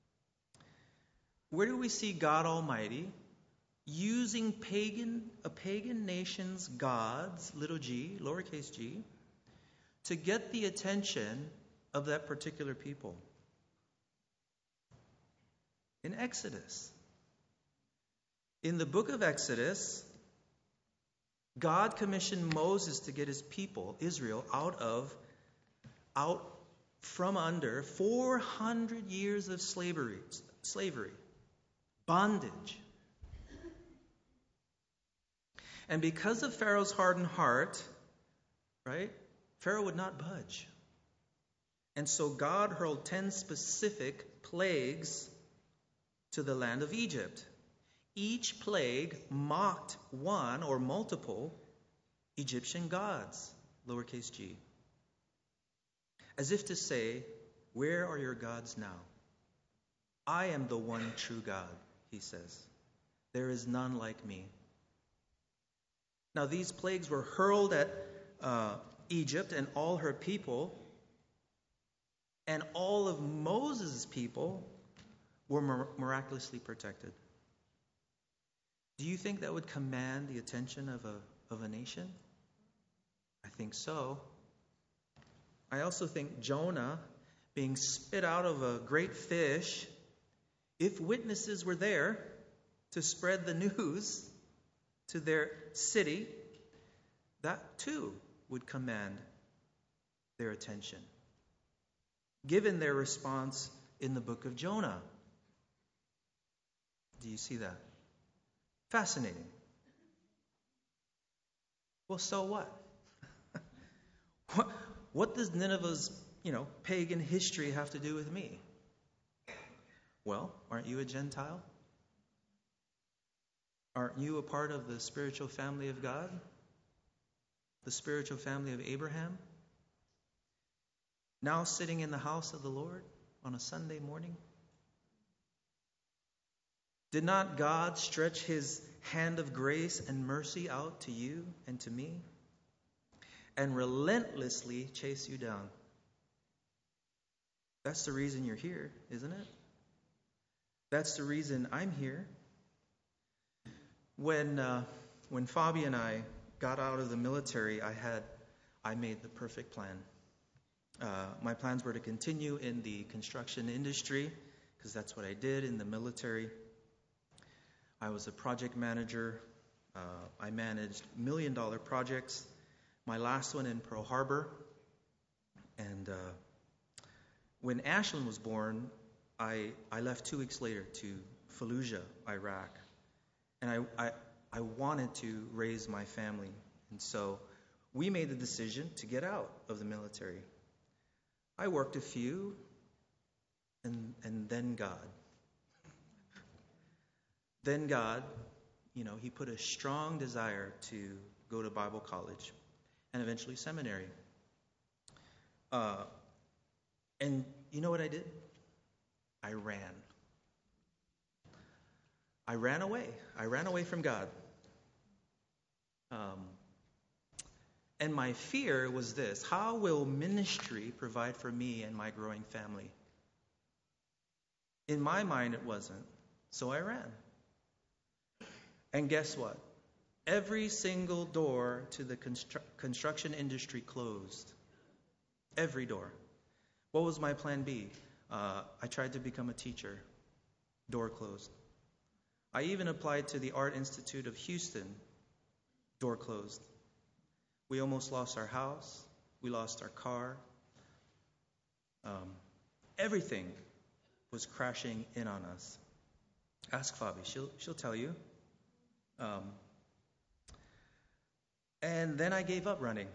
[SPEAKER 1] where do we see God Almighty using a pagan nation's gods, little g, lowercase g, to get the attention of that particular people? In Exodus. In the book of Exodus, God commissioned Moses to get his people, Israel, out from under 400 years of slavery, bondage. And because of Pharaoh's hardened heart, right, Pharaoh would not budge. And so God hurled 10 specific plagues to the land of Egypt. Each plague mocked one or multiple Egyptian gods, lowercase g. As if to say, where are your gods now? I am the one true God, he says. There is none like me. Now these plagues were hurled at Egypt and all her people, and all of Moses' people were miraculously protected. Do you think that would command the attention of a nation? I think so. I also think Jonah being spit out of a great fish, if witnesses were there to spread the news to their city, that too would command their attention, given their response in the book of Jonah. Do you see that? Fascinating. Well, so what? What does Nineveh's, pagan history have to do with me? Well, aren't you a Gentile? Aren't you a part of the spiritual family of God? The spiritual family of Abraham? Now sitting in the house of the Lord on a Sunday morning? Did not God stretch his hand of grace and mercy out to you and to me and relentlessly chase you down? That's the reason you're here, isn't it? That's the reason I'm here. When Fabi and I got out of the military, I made the perfect plan. My plans were to continue in the construction industry, because that's what I did in the military. I was a project manager. I managed $1 million projects. My last one in Pearl Harbor. And when Ashlyn was born, I left 2 weeks later to Fallujah, Iraq. And I wanted to raise my family. And so we made the decision to get out of the military. I worked a few, and then God. Then God, he put a strong desire to go to Bible college and eventually seminary. And you know what I did? I ran. I ran away. I ran away from God. And my fear was this: how will ministry provide for me and my growing family? In my mind, it wasn't. So I ran. And guess what? Every single door to the construction industry closed. Every door. What was my plan B? I tried to become a teacher. Door closed. I even applied to the Art Institute of Houston. Door closed. We almost lost our house. We lost our car. Everything was crashing in on us. Ask Fabi. She'll tell you. And then I gave up running.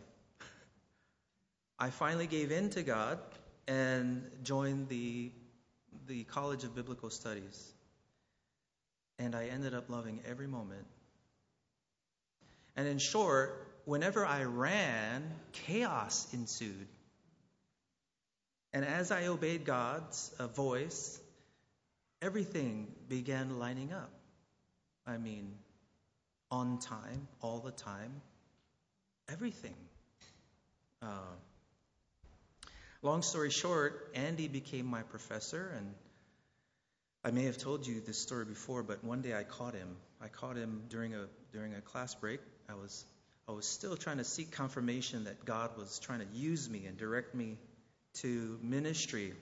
[SPEAKER 1] I finally gave in to God and joined the College of Biblical Studies. And I ended up loving every moment. And in short, whenever I ran, chaos ensued. And as I obeyed God's voice, everything began lining up. I mean, on time, all the time, everything. Long story short, Andy became my professor, and I may have told you this story before, but one day I caught him. I caught him during a class break. I was I was still trying to seek confirmation that God was trying to use me and direct me to ministry.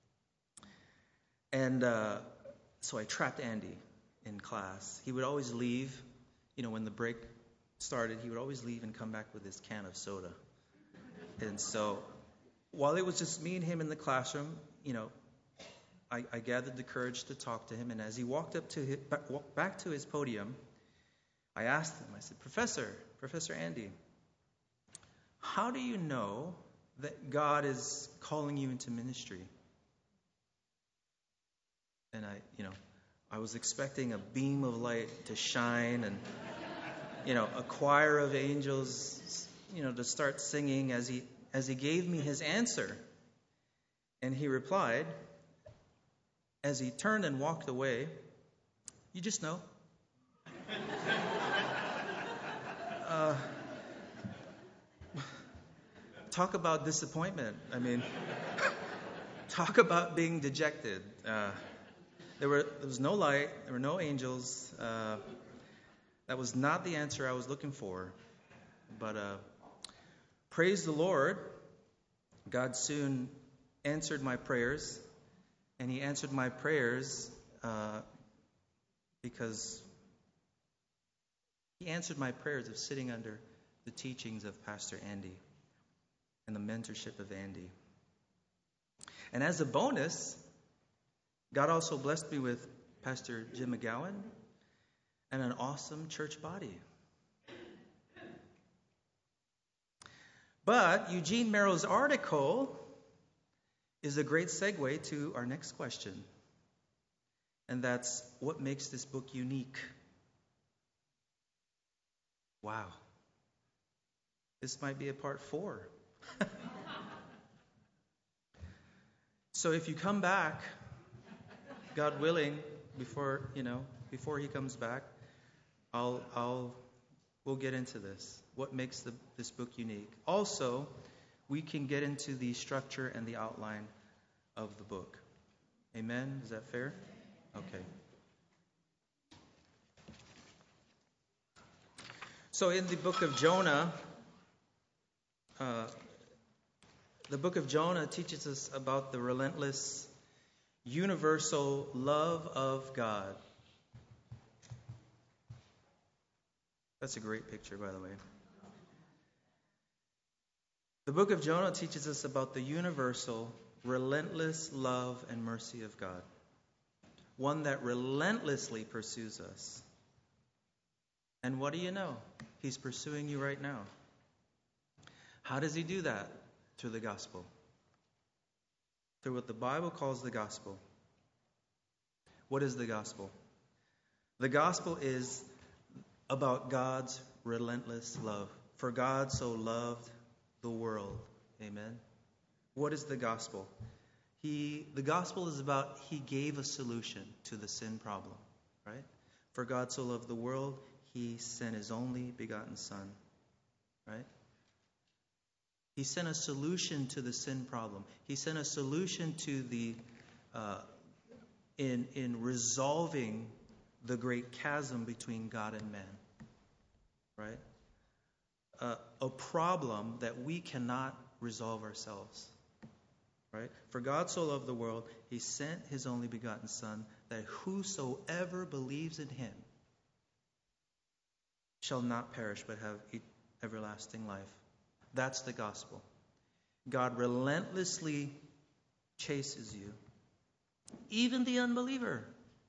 [SPEAKER 1] And so I trapped Andy in class. He would always leave, when the break started, he would always leave and come back with his can of soda. And so while it was just me and him in the classroom, I gathered the courage to talk to him. And as he walked back to his podium, I asked him, I said, Professor Andy, how do you know that God is calling you into ministry? And I was expecting a beam of light to shine and, a choir of angels, to start singing as he gave me his answer. And he replied, as he turned and walked away, you just know. Talk about disappointment. Talk about being dejected. There was no light. There were no angels. That was not the answer I was looking for. But praise the Lord, God soon answered my prayers. And he answered my prayers because he answered my prayers of sitting under the teachings of Pastor Andy and the mentorship of Andy. And as a bonus, God also blessed me with Pastor Jim McGowan and an awesome church body. But Eugene Merrill's article is a great segue to our next question. And that's, what makes this book unique? Wow. This might be a part 4. So if you come back, God willing, before he comes back, we'll get into this. What makes this book unique? Also, we can get into the structure and the outline of the book. Amen? Is that fair? Okay. So in the book of Jonah, teaches us about the relentless, universal love of God. That's a great picture, by the way. The book of Jonah teaches us about the universal, relentless love and mercy of God. One that relentlessly pursues us. And what do you know? He's pursuing you right now. How does he do that? Through the gospel. Through what the Bible calls the gospel. What is the gospel? The gospel is about God's relentless love. For God so loved the world. Amen. What is the gospel? The gospel is about he gave a solution to the sin problem, right? For God so loved the world, he sent his only begotten Son, right? He sent a solution to the sin problem. He sent a solution to the in resolving the great chasm between God and man, right? A problem that we cannot resolve ourselves. Right? For God so loved the world, he sent his only begotten Son, that whosoever believes in him shall not perish but have everlasting life. That's the gospel. God relentlessly chases you, even the unbeliever.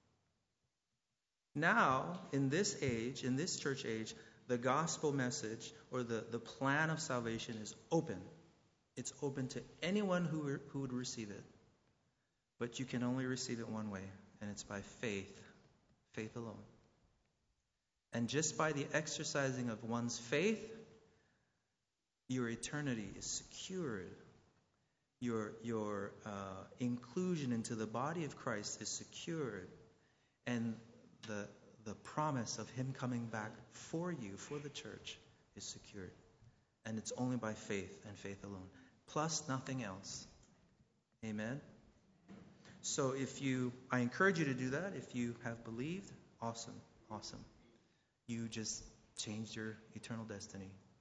[SPEAKER 1] Now, in this age, in this church age, the gospel message or the plan of salvation is open. It's open to anyone who would receive it. But you can only receive it one way, and it's by faith. Faith alone. And just by the exercising of one's faith, your eternity is secured. Your inclusion into the body of Christ is secured. And the promise of him coming back for you, for the church, is secured. And it's only by faith and faith alone. Plus nothing else. Amen? So I encourage you to do that. If you have believed, awesome. You just changed your eternal destiny.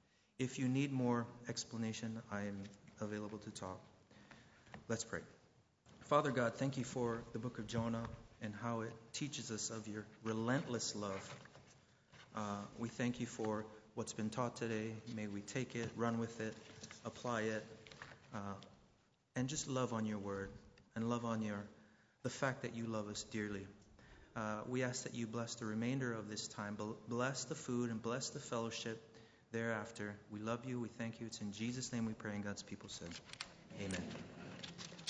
[SPEAKER 1] If you need more explanation, I am available to talk. Let's pray. Father God, thank you for the book of Jonah and how it teaches us of your relentless love. We thank you for what's been taught today. May we take it, run with it, apply it, and just love on your word and love on the fact that you love us dearly. We ask that you bless the remainder of this time. Bless the food and bless the fellowship thereafter. We love you. We thank you. It's in Jesus' name we pray, and God's people said, amen.